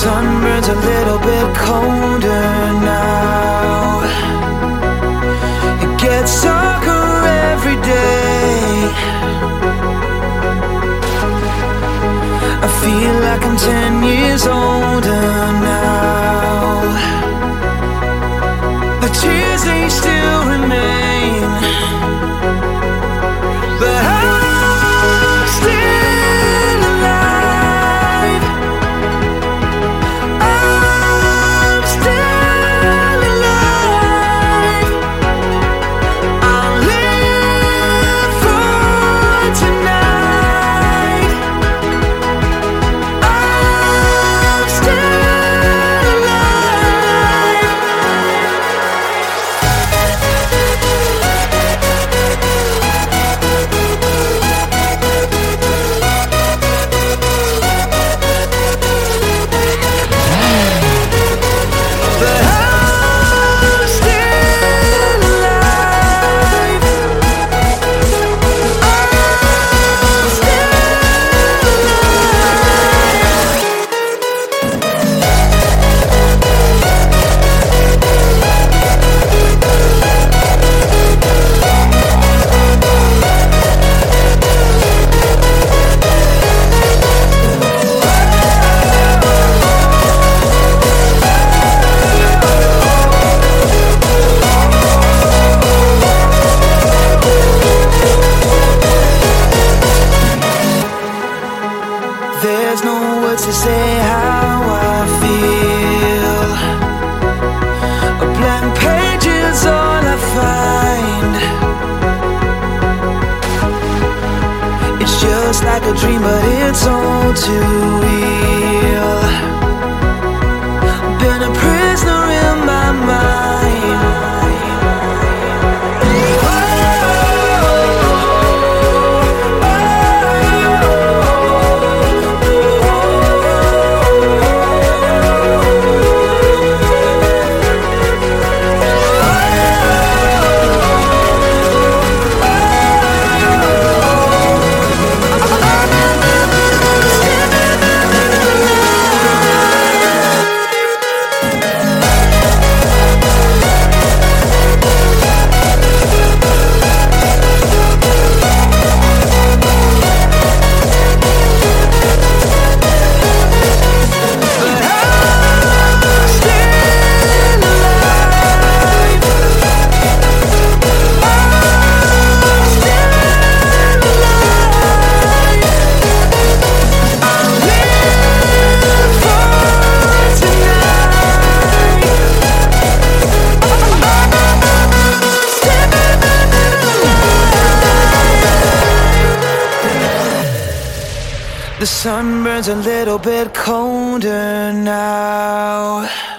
sun burns a little bit colder now. It gets darker every day. I feel like I'm 10 years older now. The tears, they still remain, but I'm still alive. I'm still alive. I'll live for tonight. I'm still alive. But I'm still alive. I'm still There's no words to say how I feel. A blank page is all I find. It's just like a dream, but it's all too real. Been a prisoner in my mind. The sun burns a little bit colder now.